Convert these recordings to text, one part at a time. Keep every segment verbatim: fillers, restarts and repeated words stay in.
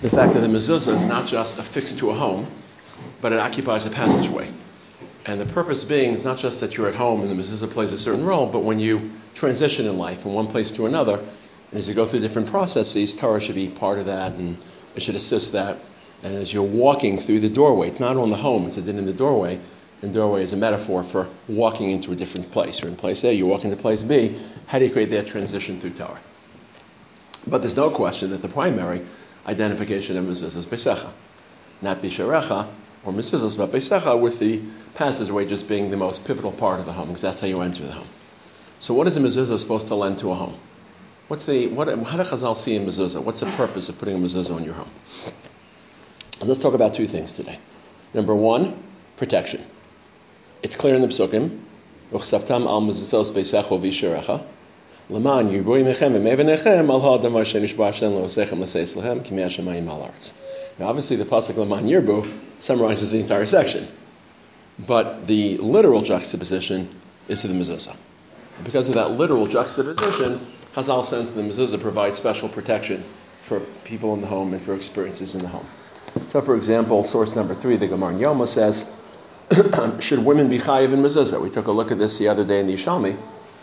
the fact that the mezuzah is not just affixed to a home, but it occupies a passageway. And the purpose being is not just that you're at home and the mezuzah plays a certain role, but when you transition in life from one place to another, and as you go through different processes, Torah should be part of that, and it should assist that. And as you're walking through the doorway, it's not on the home, it's a din in the doorway, and doorway is a metaphor for walking into a different place. You're in place A, you're walking to place B. How do you create that transition through Torah? But there's no question that the primary identification of mezuzah is Beisecha, not Bisharecha or mezuzah, but Beisecha, with the passageway just being the most pivotal part of the home, because that's how you enter the home. So what is a mezuzah supposed to lend to a home? What's the what? How do Chazal see in mezuzah? What's the purpose of putting a mezuzah in your home? Let's talk about two things today. Number one, protection. It's clear in the Psukim, Uchsaftam al mezuzos beisecha v'isharecha, L'man yibui mechem v'mevenechem al ha'adam v'ashem yishba Hashem le'osechem l'seis lehem kimi hashemayim al ha'aretz. Now obviously the pasuk L'man yirbu summarizes the entire section, but the literal juxtaposition is to the mezuzah. And because of that literal juxtaposition, Chazal says the mezuzah provides special protection for people in the home and for experiences in the home. So for example, source number three, the Gemara in Yoma says, should women be chayiv in mezuzah? We took a look at this the other day in the Yishalmi,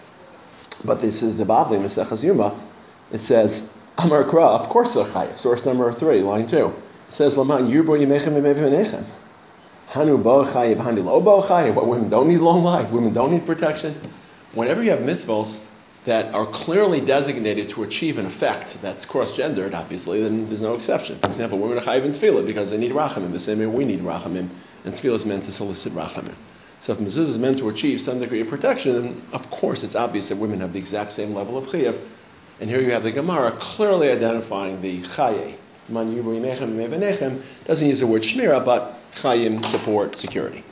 but this is the Bavli, Maseches Yuma. It says, Amar Kra, of course they're chayiv. Source number three, line two. It says, Laman yurbo yimechem v'mevenechem. Hanu bo chayiv, hani lo bo chayiv. What, women don't need long life? Women don't need protection? Whenever you have mitzvahs that are clearly designated to achieve an effect that's cross-gendered, obviously, then there's no exception. For example, women are chayiv in tefillah because they need rachamim, the same way we need rachamim, and tefillah is meant to solicit rachamim. So if mezuzah is meant to achieve some degree of protection, then of course it's obvious that women have the exact same level of chayiv. And here you have the Gemara clearly identifying the chaye. Man yibur yimechem v'mevenechem doesn't use the word shmira, but chayim, support, security.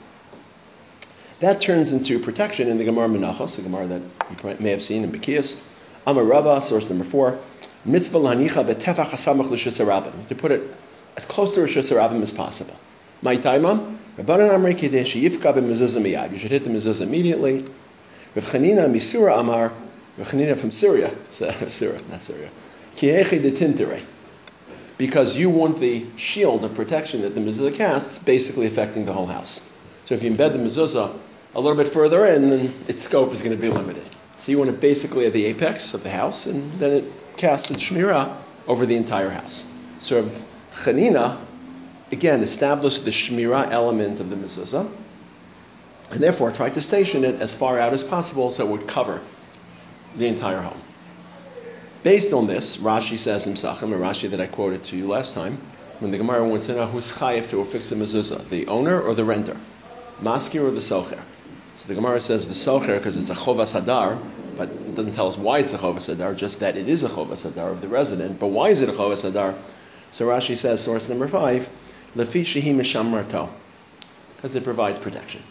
That turns into protection in the Gemara Menachos, the Gemara that you may have seen in Bekias. Amar Rava, source number four, mitzvah l'hanicha b'tefach hasamach l'shus harabim, to put it as close to Rishus harabim as possible. My taimam, Rabbanan Amrei Kedei sheyifka b'mezuzah miyad. You should hit the mezuzah immediately. Rav Chanina misura Amar, Rav Chanina from Syria, Syria, not Syria, ki hechi detintere, because you want the shield of protection that the mezuzah casts, basically affecting the whole house. So if you embed the mezuzah a little bit further in, then its scope is going to be limited. So you want it basically at the apex of the house, and then it casts its shmirah over the entire house. So Rav Chanina again established the shmirah element of the mezuzah, and therefore tried to station it as far out as possible so it would cover the entire home. Based on this, Rashi says in Psachim, a Rashi that I quoted to you last time, when the Gemara wants to know who's chayiv to affix a mezuzah, the owner or the renter, maskir or the socher. So the Gemara says the socher because it's a chovas hadar, but it doesn't tell us why it's a chovas hadar, just that it is a chovas hadar of the resident. But why is it a chovas hadar? So Rashi says, source number five, lefi shehi mishamrato, because it provides protection.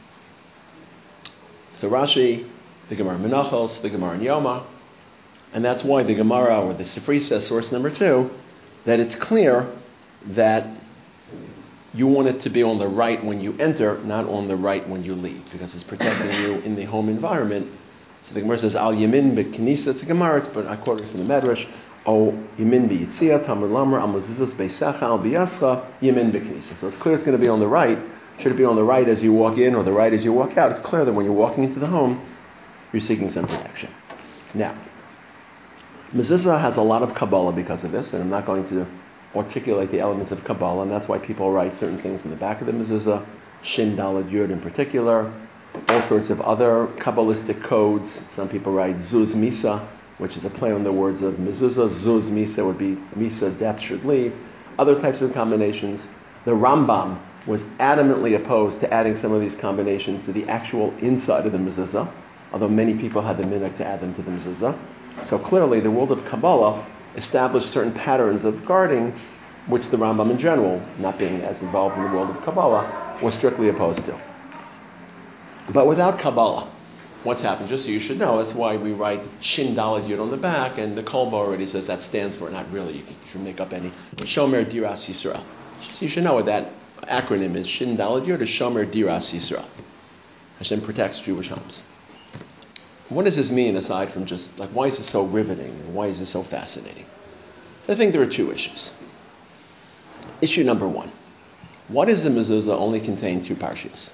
So Rashi, the Gemara Menachos, the Gemara in Yoma, and that's why the Gemara or the Sifri says, source number two, that it's clear that you want it to be on the right when you enter, not on the right when you leave, because it's protecting you in the home environment. So the Gemara says, Al Yamin B'Knisa, it's a Gemara, but I quote it from the Medrash, O Yamin B'Yitzia, Tamar Lamar, Al Mezuzos Beisecha, Al B'Yascha, Yamin B'Knisa. So it's clear it's going to be on the right. Should it be on the right as you walk in or the right as you walk out? It's clear that when you're walking into the home, you're seeking some protection. Now, Mezuzah has a lot of Kabbalah because of this, and I'm not going to articulate the elements of Kabbalah, and that's why people write certain things in the back of the mezuzah, Shin Daled Yud in particular, all sorts of other Kabbalistic codes. Some people write Zuz Misa, which is a play on the words of mezuzah. Zuz Misa would be Misa, death should leave. Other types of combinations. The Rambam was adamantly opposed to adding some of these combinations to the actual inside of the mezuzah, although many people had the minhag to add them to the mezuzah. So clearly the world of Kabbalah established certain patterns of guarding, which the Rambam in general, not being as involved in the world of Kabbalah, was strictly opposed to. But without Kabbalah, what's happened? Just so you should know, that's why we write Shin Daled Yud on the back, and the Kolba already says that stands for, not really, you can, you can make up any, Shomer Diras Yisrael. So you should know what that acronym is. Shin Daled Yud is Shomer Diras Yisrael. Hashem protects Jewish homes. What does this mean aside from just, like, why is this so riveting? And why is this so fascinating? So I think there are two issues. issue number one. Why does the mezuzah only contain two parshios?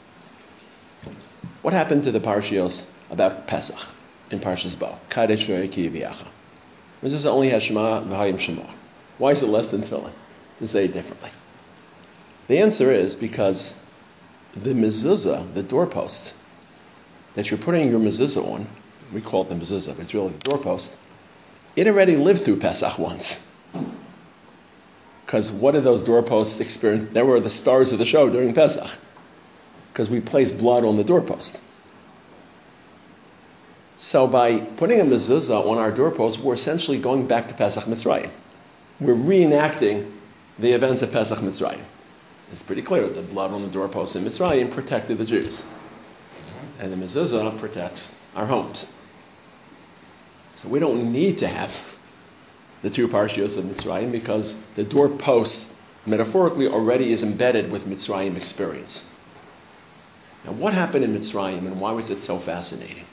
What happened to the parshios about Pesach in Parshas Bo? Kadesh Ki Yiviacha. Mezuzah only has Shema v'Hayim Shema. Why is it less than Tefillin? To say it differently. The answer is because the mezuzah, the doorpost, that you're putting your mezuzah on, we call it the mezuzah, but it's really the doorpost, it already lived through Pesach once. Because what did those doorposts experience? They were the stars of the show during Pesach. Because we placed blood on the doorpost. So by putting a mezuzah on our doorpost, we're essentially going back to Pesach Mitzrayim. We're reenacting the events of Pesach Mitzrayim. It's pretty clear that the blood on the doorpost in Mitzrayim protected the Jews. And the mezuzah protects our homes. So we don't need to have the two parshios of Mitzrayim because the doorpost, metaphorically, already is embedded with Mitzrayim experience. Now, what happened in Mitzrayim and why was it so fascinating?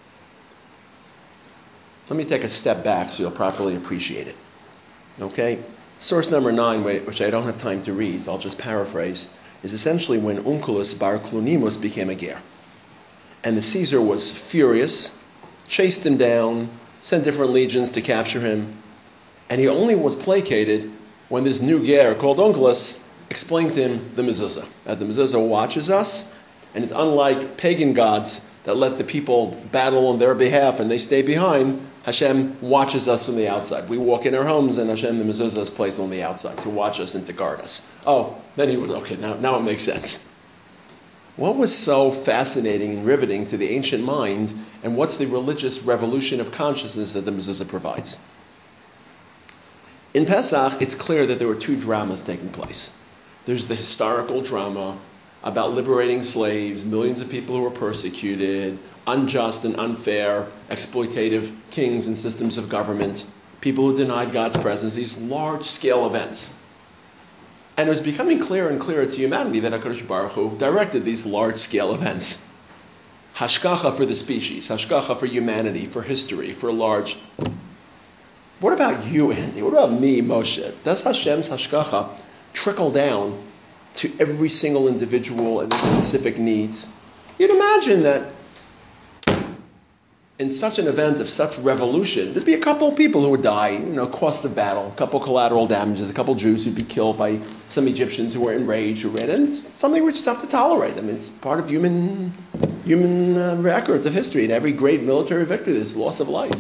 Let me take a step back so you'll properly appreciate it. Okay? Source number nine, which I don't have time to read, so I'll just paraphrase, is essentially when Onkelos Bar Klonimus became a ger. And the Caesar was furious, chased him down, sent different legions to capture him, and he only was placated when this new ger called Onkelos explained to him the mezuzah. That the mezuzah watches us, and it's unlike pagan gods that let the people battle on their behalf and they stay behind. Hashem watches us from the outside. We walk in our homes and Hashem, the mezuzah, is placed on the outside to watch us and to guard us. Oh, then he was, okay, now, now it makes sense. What was so fascinating and riveting to the ancient mind, and what's the religious revolution of consciousness that the mezuzah provides? In Pesach, it's clear that there were two dramas taking place. There's the historical drama about liberating slaves, millions of people who were persecuted, unjust and unfair, exploitative kings and systems of government, people who denied God's presence, these large-scale events. And it was becoming clearer and clearer to humanity that HaKadosh Baruch Hu directed these large-scale events. Hashgacha for the species, hashgacha for humanity, for history, for large... What about you, Andy? What about me, Moshe? Does Hashem's hashgacha trickle down to every single individual and their specific needs? You'd imagine that in such an event of such revolution, there'd be a couple of people who would die, you know, cost of battle, a couple collateral damages, a couple Jews who'd be killed by some Egyptians who were enraged, who read, and it's something we just have to tolerate. I mean, it's part of human human uh, records of history. In every great military victory, there's loss of life.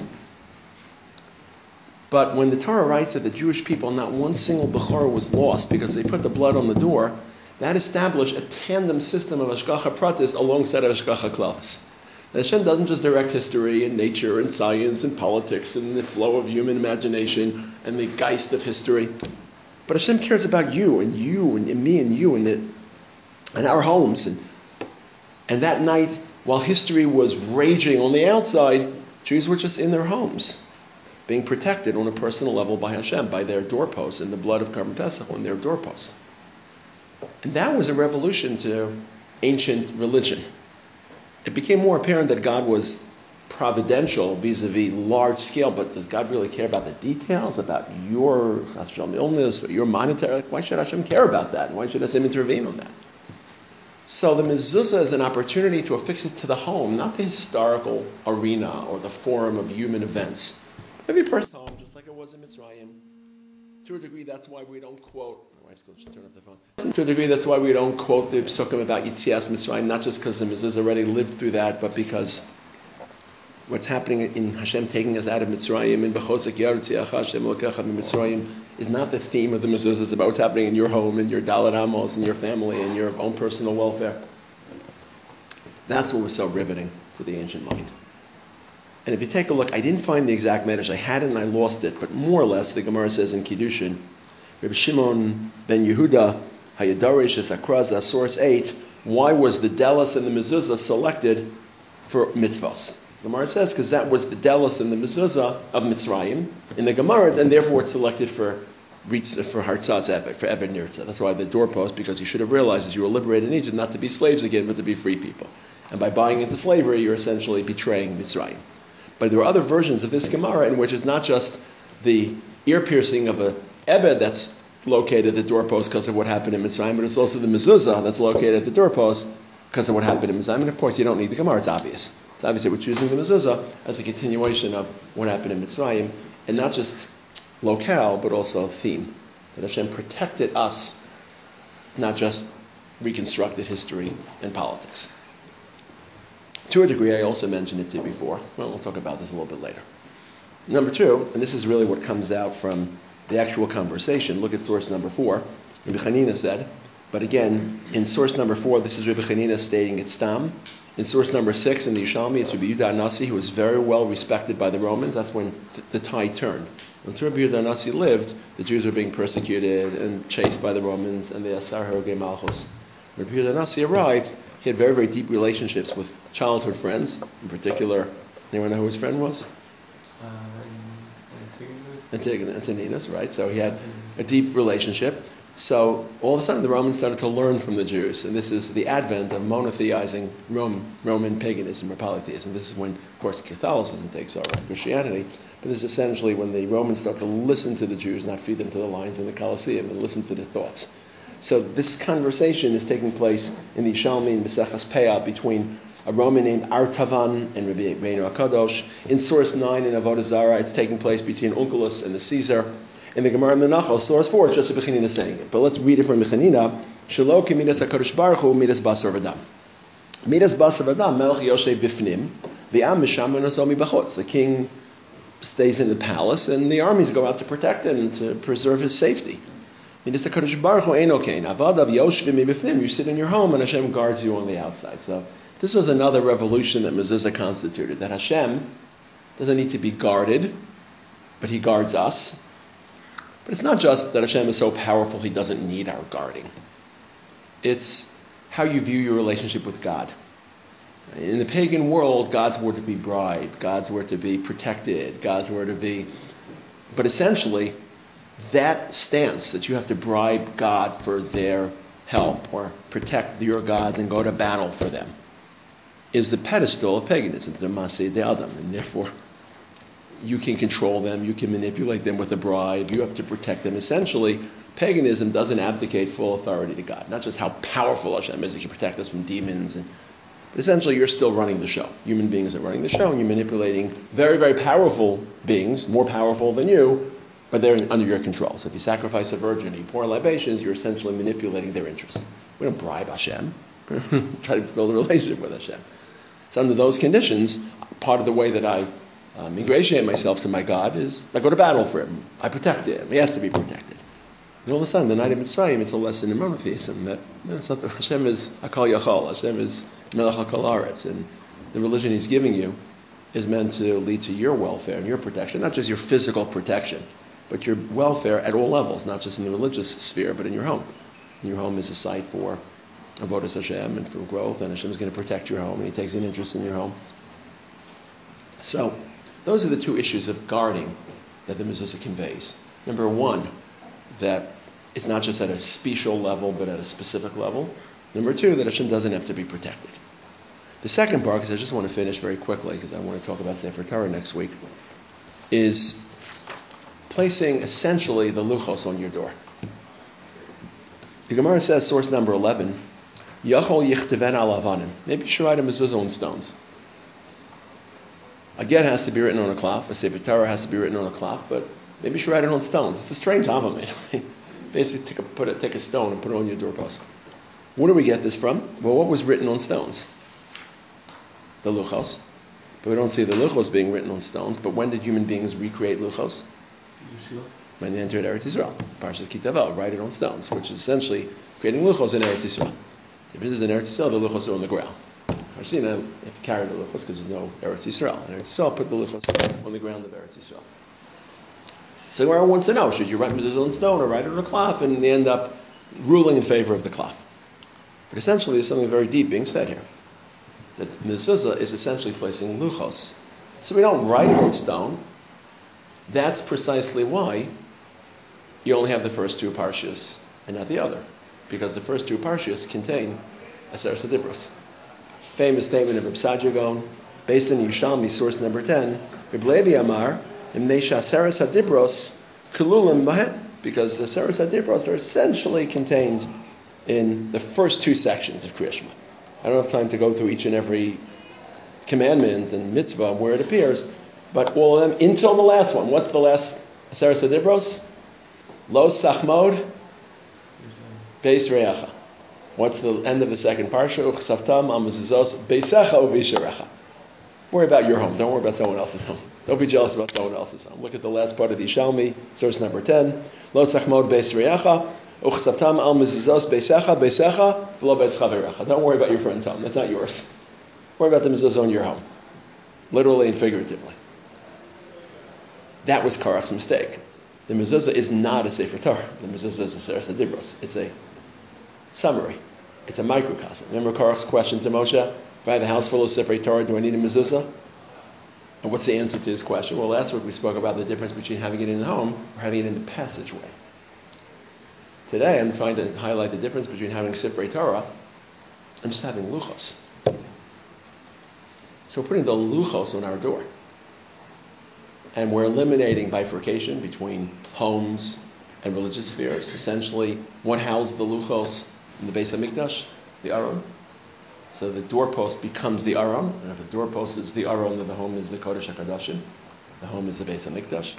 But when the Torah writes that the Jewish people, not one single Bechor was lost because they put the blood on the door, that established a tandem system of Hashgacha Pratis alongside of Hashgacha Klaus. That Hashem doesn't just direct history and nature and science and politics and the flow of human imagination and the geist of history, but Hashem cares about you and you and, and me and you and, the, and our homes. And, and that night, while history was raging on the outside, Jews were just in their homes, being protected on a personal level by Hashem, by their doorposts and the blood of Karban Pesach on their doorposts. And that was a revolution to ancient religion. It became more apparent that God was providential vis-a-vis large scale, but does God really care about the details, about your Hashem illness or your monetary? Why should Hashem care about that? Why should Hashem intervene on that? So the mezuzah is an opportunity to affix it to the home, not the historical arena or the forum of human events. Every person's home, just like it was in Mitzrayim. To a degree, that's why we don't quote. My wife's going to turn off the phone. To a degree, that's why we don't quote the Psukim about Yitzias Mitzrayim, not just because the mezuzah already lived through that, but because what's happening in Hashem taking us out of Mitzrayim and B'chotzek Yarutziach Hashem Lokecha Mitzrayim is not the theme of the mezuzah. It's about what's happening in your home, in your Dalet Amos, in your family, in your own personal welfare. That's what was so riveting to the ancient mind. And if you take a look, I didn't find the exact medrash. I had it and I lost it, but more or less, the Gemara says in Kiddushin, Rabbi Shimon ben Yehuda, Hayadarish es Akraza, source eight, why was the Delos and the Mezuzah selected for mitzvahs? The Gemara says, because that was the Delos and the Mezuzah of Mitzrayim in the Gemaras, and therefore it's selected for for Hartzat's Eved, for Eved Nirtzah. That's why the doorpost, because you should have realized as you were liberated in Egypt, not to be slaves again, but to be free people. And by buying into slavery, you're essentially betraying Mitzrayim. But there are other versions of this Gemara in which it's not just the ear piercing of a Eved that's located at the doorpost because of what happened in Mitzrayim, but it's also the mezuzah that's located at the doorpost because of what happened in Mitzrayim. And of course, you don't need the Gemara, it's obvious. It's obvious that we're choosing the mezuzah as a continuation of what happened in Mitzrayim, and not just locale, but also theme. That Hashem protected us, not just reconstructed history and politics. To a degree, I also mentioned it to you before. Well, we'll talk about this a little bit later. Number two, and this is really what comes out from the actual conversation. Look at source number four. Rabbi Chanina said, but again, in source number four, this is Rabbi Chanina stating it's Stam. In source number six, in the Yishalmi, it's Rabbi Yehuda Anasi, who was very well respected by the Romans. That's when th- the tide turned. When Rabbi Yehuda Anasi lived, the Jews were being persecuted and chased by the Romans, and the Asar Herogei Malchus. When Rabbi Yehuda Anasi arrived, he had very, very deep relationships with childhood friends. In particular, anyone know who his friend was? Uh, Antigonus. Antigonus, right? So he had a deep relationship. So all of a sudden the Romans started to learn from the Jews. And this is the advent of monotheizing Rome, Roman paganism or polytheism. This is when, of course, Catholicism takes over, Christianity. But this is essentially when the Romans start to listen to the Jews, not feed them to the lions in the Colosseum, and listen to their thoughts. So this conversation is taking place in the Yishalmi and Maseches Peah between a Roman named Artavan and Rabbi Reinu HaKadosh. In source nine in Avodah Zarah, it's taking place between Onkelos and the Caesar. In the Gemara Menachos, source four, it's just Rabbi Chanina saying it. But let's read it from Rabbi Chanina. Shelo ki midas HaKadosh Baruch Hu midas basar v'dam. Midas basar v'dam melech yoshev bifnim v'am misham v'noso mibachotz. The king stays in the palace and the armies go out to protect him and to preserve his safety. Midas HaKadosh Baruch Hu ein okain. Avadav yoshvim mibifnim. You sit in your home and Hashem guards you on the outside. So this was another revolution that Mezuzah constituted, that Hashem doesn't need to be guarded, but he guards us. But it's not just that Hashem is so powerful he doesn't need our guarding. It's how you view your relationship with God. In the pagan world, God's were to be bribed, God's were to be protected, God's were to be... But essentially, that stance that you have to bribe God for their help or protect your gods and go to battle for them is the pedestal of paganism, the Maseh de Adam, and therefore you can control them, you can manipulate them with a bribe, you have to protect them. Essentially, paganism doesn't abdicate full authority to God. Not just how powerful Hashem is, He can protect us from demons, and, but essentially you're still running the show. Human beings are running the show, and you're manipulating very, very powerful beings, more powerful than you, but they're under your control. So if you sacrifice a virgin, you pour libations, you're essentially manipulating their interests. We don't bribe Hashem. Try to build a relationship with Hashem. So under those conditions, part of the way that I um, ingratiate myself to my God is I go to battle for Him. I protect Him. He has to be protected. And all of a sudden, the night of Mitzrayim, it's a lesson in monotheism that you know, it's not the, Hashem is Hakal Yachal. Hashem is Melech Hakal Aretz, and the religion He's giving you is meant to lead to your welfare and your protection, not just your physical protection, but your welfare at all levels, not just in the religious sphere, but in your home. Your home is a site for Avodas Hashem and for growth, and Hashem is going to protect your home, and He takes an interest in your home. So, those are the two issues of guarding that the Mezuzah conveys. Number one, that it's not just at a special level, but at a specific level. Number two, that Hashem doesn't have to be protected. The second part, because I just want to finish very quickly, because I want to talk about Sefer Torah next week, is placing essentially the luchos on your door. The Gemara says, source number eleven, Yachol yichtaven al avanim. Maybe you should write a mezuzah on stones. A get has to be written on a cloth. A Sefer Torah has to be written on a cloth, but maybe you should write it on stones. It's a strange avamid. Basically, take a, put a, take a stone and put it on your doorpost. Where do we get this from? Well, what was written on stones? The luchos. But we don't see the luchos being written on stones. But when did human beings recreate luchos? When they entered Eretz Yisrael. Parshas Kitavel, write it on stones, which is essentially creating luchos in Eretz Yisrael. If this is in Eretz Yisrael, the luchos are on the ground. Actually, you have to carry the luchos because there's no Eretz Yisrael. In Eretz Yisrael, put the luchos on the ground of Eretz Yisrael. So the Gemara wants to know, should you write mezuzah on stone or write it on a cloth? And they end up ruling in favor of the cloth. But essentially, there's something very deep being said here. That mezuzah is essentially placing luchos. So we don't write it on stone. That's precisely why you only have the first two parshas and not the other. Because the first two parshas contain Aseres HaDibros. Famous statement of Reb Saadia Gaon, based in Yishalmi, source number ten, Reb Levi Amar, Imnei Aseres HaDibros, Kululim Bahem. because the Aseres HaDibros are essentially contained in the first two sections of Kriya Shema. I don't have time to go through each and every commandment and mitzvah where it appears, but all of them until the last one. What's the last Aseres HaDibros? Lo sachmod beis re'acha. What's the end of the second parsha? Uchsavtam al mezuzos beisecha uvisharecha. Worry about your home. Don't worry about someone else's home. Don't be jealous about someone else's home. Look at the last part of the Yishalmi, source number ten. Lo sachmod beis re'acha. Uchsavtam al mezuzos beisecha beisecha v'lo beis chaverecha. Don't worry about your friend's home. That's not yours. Worry about the mezuzah in your home, literally and figuratively. That was Korach's mistake. The mezuzah is not a Sefer Torah. The mezuzah is a Aseres HaDibros. It's a summary. It's a microcosm. Remember Korach's question to Moshe? If I have a house full of Sefer Torah, do I need a mezuzah? And what's the answer to his question? Well, last week we spoke about the difference between having it in the home or having it in the passageway. Today I'm trying to highlight the difference between having Sefer Torah and just having luchos. So we're putting the luchos on our door. And we're eliminating bifurcation between homes and religious spheres. Essentially, what housed the luchos in the Beis HaMikdash? The Aron. So the doorpost becomes the Aron. And if the doorpost is the Aron, then the home is the Kodesh HaKadoshim. The home is the Beis HaMikdash.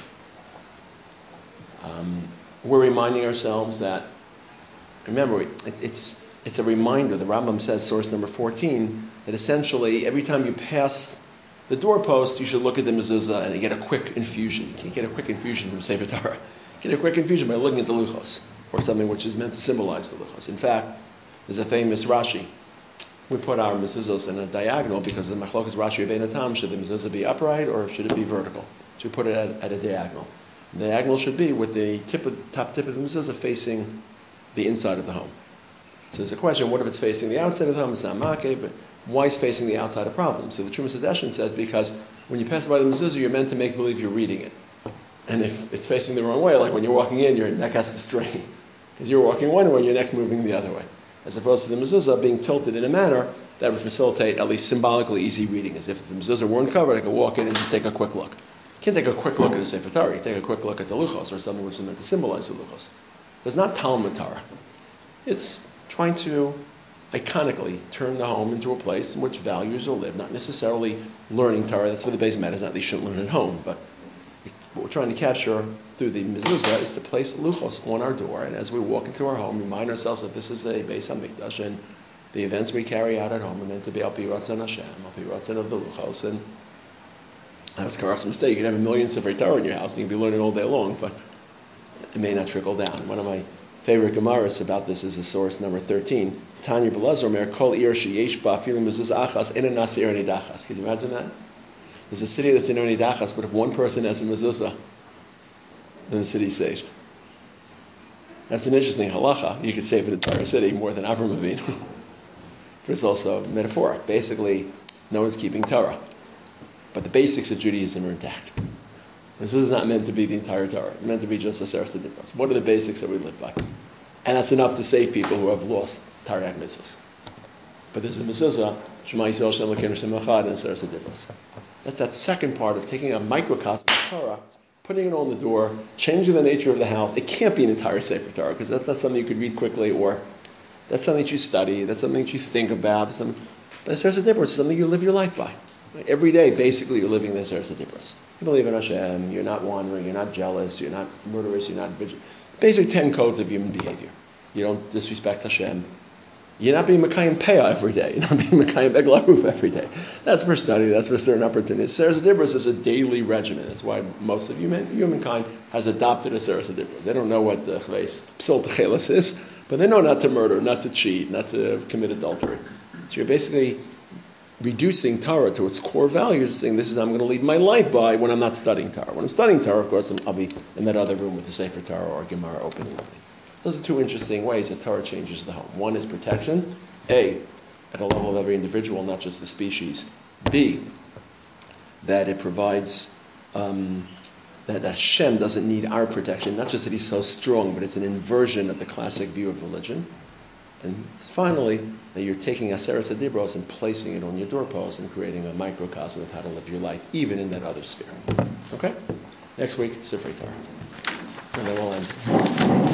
Um, we're reminding ourselves that, remember, it, it's it's a reminder. The Rambam says, source number fourteen, that essentially every time you pass the doorpost, you should look at the mezuzah and get a quick infusion. You can't get a quick infusion from Sefer Torah. You get a quick infusion by looking at the luchos, or something which is meant to symbolize the luchos. In fact, there's a famous Rashi. We put our mezuzahs in a diagonal because the machlokas Rashi Rebbeinu Tam, should the mezuzah be upright or should it be vertical? So we put it at, at a diagonal. The diagonal should be with the tip of, top tip of the mezuzah facing the inside of the home. So there's a question, what if it's facing the outside of the home? It's not makeh, but why is facing the outside a problem? So the Trumas Hadeshin says because when you pass by the mezuzah, you're meant to make believe you're reading it. And if it's facing the wrong way, like when you're walking in, your neck has to strain. Because you're walking one way, your neck's moving the other way. As opposed to the mezuzah being tilted in a manner that would facilitate at least symbolically easy reading. As if the mezuzah weren't covered, I could walk in and just take a quick look. You can't take a quick look at a Sefer Torah. You take a quick look at the luchos or something which is meant to symbolize the luchos. It's not Talmud Torah. It's trying to iconically turn the home into a place in which values will live. Not necessarily learning Torah. That's what the base matters. Not that you shouldn't learn at home, but what we're trying to capture through the mezuzah is to place luchos on our door, and as we walk into our home, remind ourselves that this is a Beis HaMikdash, and the events we carry out at home are meant to be al pi ratzon Hashem, al pi ratzon of the luchos, and that was Korach's mistake. You can have a million Sefer Torah in your house, and you can be learning all day long, but it may not trickle down. One of my favorite Gemaras about this is the source number thirteen. Tanya Belazar Mer Kol Ir Sheyesh Ba Afilu Mezuzah Achas Ena Nasi Er Nidachas. Can you imagine that? There's a city that's in Er Nidachas, but if one person has a mezuzah, then the city's saved. That's an interesting halacha. You could save an entire city more than Avram Avinu. But it's also metaphoric. Basically, no one's keeping Torah. But the basics of Judaism are intact. This is not meant to be the entire Torah. It's meant to be just a Aseres HaDibros. What are the basics that we live by? And that's enough to save people who have lost Tariq mitzvahs. But there's a mezuzah, Shema Yisrael Shem Elokeinu Shem Echad, and Aseres HaDibros. That's that second part of taking a microcosm of Torah, putting it on the door, changing the nature of the house. It can't be an entire Sefer Torah, because that's not something you could read quickly, or that's something that you study, that's something that you think about. That's something, but Aseres HaDibros is something you live your life by. Right? Every day, basically, you're living the Aseres HaDibros. You believe in Hashem, you're not wandering, you're not jealous, you're not murderous, you're not vigilant. Basic ten codes of human behavior. You don't disrespect Hashem. You're not being Mekayim Peah every day. You're not being Mekayim Eglaruf every day. That's for study, that's for certain opportunities. Aseres HaDibros is a daily regimen. That's why most of human, humankind has adopted Aseres HaDibros. They don't know what the Chveis Psil Techeles is, but they know not to murder, not to cheat, not to commit adultery. So you're basically reducing Torah to its core values, saying this is how I'm going to lead my life by when I'm not studying Torah. When I'm studying Torah, of course, I'll be in that other room with the Sefer Torah or Gemara open and opening. Those are two interesting ways that Torah changes the home. One is protection, A, at a level of every individual, not just the species. B, that it provides, um, that Hashem doesn't need our protection, not just that he's so strong, but it's an inversion of the classic view of religion. And finally, that you're taking Aseres HaDibros and placing it on your doorpost and creating a microcosm of how to live your life, even in that other sphere. Okay? Next week, Sifrei Torah. And then we'll end.